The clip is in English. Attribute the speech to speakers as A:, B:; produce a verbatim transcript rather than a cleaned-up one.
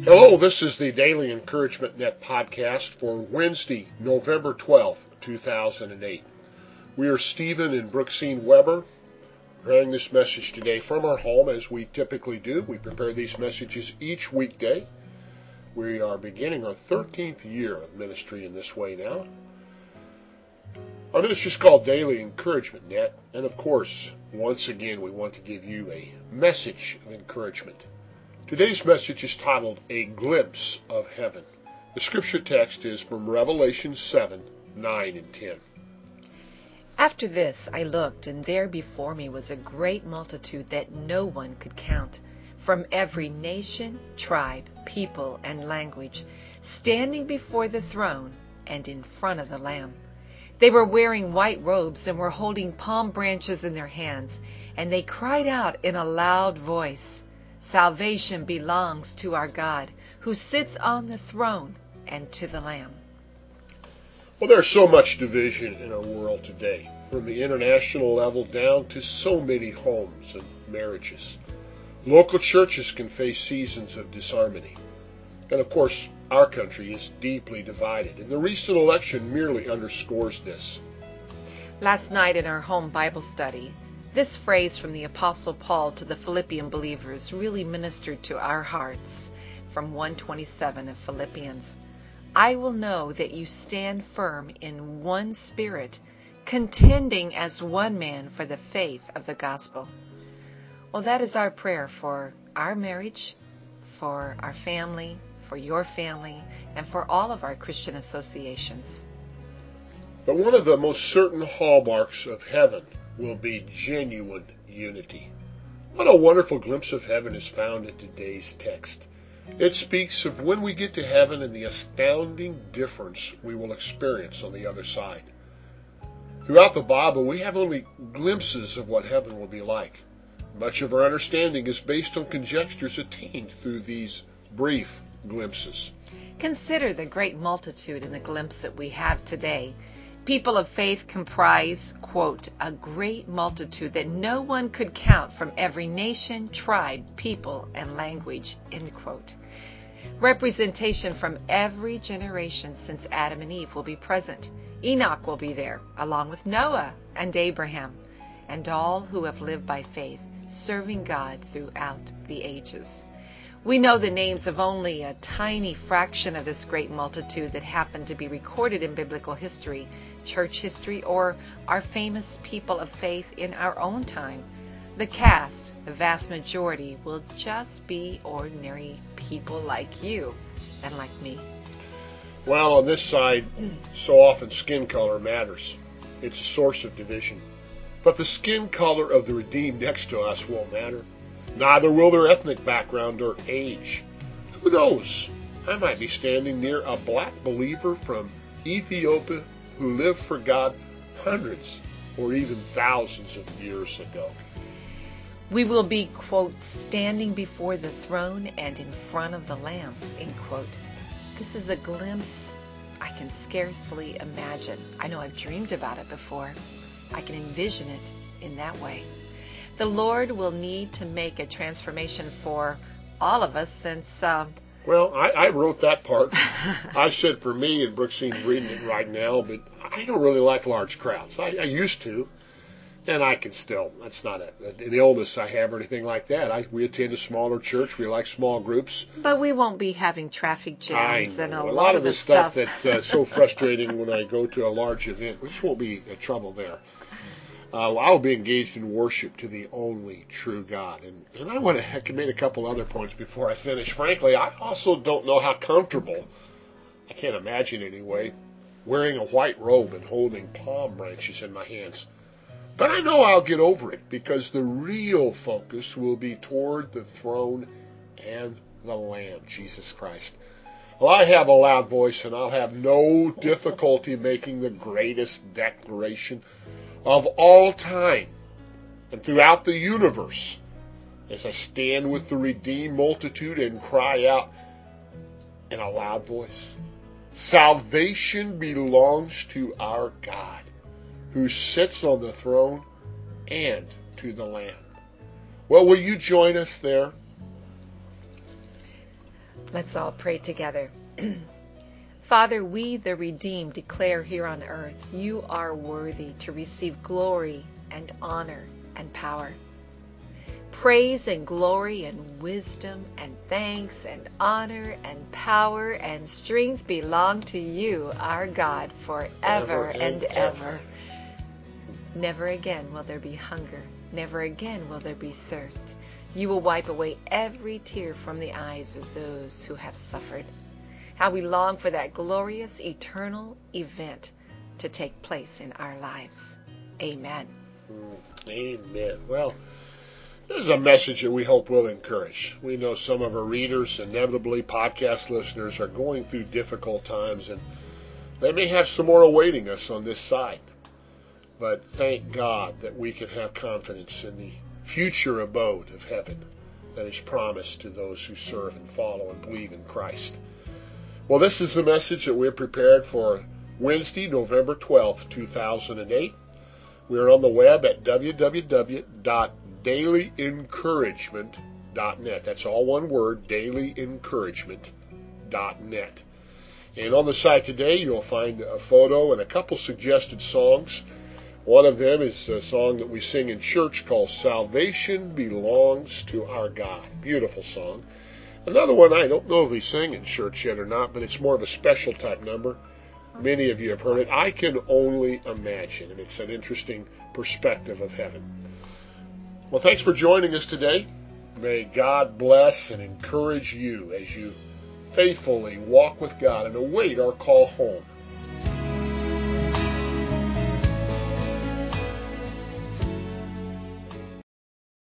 A: Hello, this is the Daily Encouragement Net podcast for Wednesday, November twelfth, two thousand eight. We are Stephen and Brooksine Weber, preparing this message today from our home as we typically do. We prepare these messages each weekday. We are beginning our thirteenth year of ministry in this way now. Our ministry is called Daily Encouragement Net, and of course, once again, we want to give you a message of encouragement. Today's message is titled, A Glimpse of Heaven. The scripture text is from Revelation seven, nine and ten.
B: After this I looked, and there before me was a great multitude that no one could count, from every nation, tribe, people, and language, standing before the throne and in front of the Lamb. They were wearing white robes and were holding palm branches in their hands, and they cried out in a loud voice, Salvation belongs to our God, who sits on the throne, and to the Lamb.
A: Well, there's so much division in our world today, from the international level down to so many homes and marriages. Local churches can face seasons of disharmony. And of course, our country is deeply divided, and the recent election merely underscores this.
B: Last night in our home Bible study, this phrase from the Apostle Paul to the Philippian believers really ministered to our hearts from one twenty-seven of Philippians. I will know that you stand firm in one spirit, contending as one man for the faith of the gospel. Well, that is our prayer for our marriage, for our family, for your family, and for all of our Christian associations.
A: But one of the most certain hallmarks of heaven will be genuine unity. What a wonderful glimpse of heaven is found in today's text. It speaks of when we get to heaven and the astounding difference we will experience on the other side. Throughout the Bible, we have only glimpses of what heaven will be like. Much of our understanding is based on conjectures attained through these brief glimpses.
B: Consider the great multitude in the glimpse that we have today. People of faith comprise, quote, a great multitude that no one could count from every nation, tribe, people, and language, end quote. Representation from every generation since Adam and Eve will be present. Enoch will be there, along with Noah and Abraham, and all who have lived by faith, serving God throughout the ages. We know the names of only a tiny fraction of this great multitude that happen to be recorded in biblical history, church history, or our famous people of faith in our own time. The cast, the vast majority, will just be ordinary people like you and like me.
A: Well, on this side, so often skin color matters. It's a source of division. But the skin color of the redeemed next to us won't matter. Neither will their ethnic background or age. Who knows? I might be standing near a black believer from Ethiopia who lived for God hundreds or even thousands of years ago.
B: We will be, quote, standing before the throne and in front of the Lamb, end quote. This is a glimpse I can scarcely imagine. I know I've dreamed about it before. I can envision it in that way. The Lord will need to make a transformation for all of us since... Uh,
A: well, I, I wrote that part. I said for me, and Brooksine's reading it right now, but I don't really like large crowds. I, I used to, and I can still. That's not a, the illness I have or anything like that. I, we attend a smaller church. We like small groups.
B: But we won't be having traffic jams
A: I
B: and
A: know.
B: a,
A: a
B: lot,
A: lot
B: of
A: of the
B: the
A: stuff,
B: stuff
A: that's uh, so frustrating when I go to a large event. We just won't be in trouble there. Uh, I will be engaged in worship to the only true God. And, and I want to make a couple other points before I finish. Frankly, I also don't know how comfortable, I can't imagine anyway, wearing a white robe and holding palm branches in my hands. But I know I'll get over it because the real focus will be toward the throne and the Lamb, Jesus Christ. Well, I have a loud voice and I'll have no difficulty making the greatest declaration of all time and throughout the universe as I stand with the redeemed multitude and cry out in a loud voice, salvation belongs to our God who sits on the throne and to the Lamb. Well, will you join us there?
B: Let's all pray together. Father, we the redeemed declare here on earth, you are worthy to receive glory and honor and power. Praise and glory and wisdom and thanks and honor and power and strength belong to you, our God, forever and, and ever. ever. Never again will there be hunger. Never again will there be thirst. You will wipe away every tear from the eyes of those who have suffered. How we long for that glorious eternal event to take place in our lives. Amen.
A: Amen. Well, this is a message that we hope will encourage. We know some of our readers, inevitably podcast listeners, are going through difficult times, and they may have some more awaiting us on this side. But thank God that we can have confidence in the future abode of heaven that is promised to those who serve and follow and believe in Christ. Well, this is the message that we're prepared for Wednesday, November twelfth, two thousand eight. We're on the web at w w w dot daily encouragement dot net. That's all one word, daily encouragement dot net. And on the site today, you'll find a photo and a couple suggested songs. One of them is a song that we sing in church called Salvation Belongs to Our God. Beautiful song. Another one, I don't know if we sing in church yet or not, but it's more of a special type number. Many of you have heard it. I Can Only Imagine, and it's an interesting perspective of heaven. Well, thanks for joining us today. May God bless and encourage you as you faithfully walk with God and await our call home.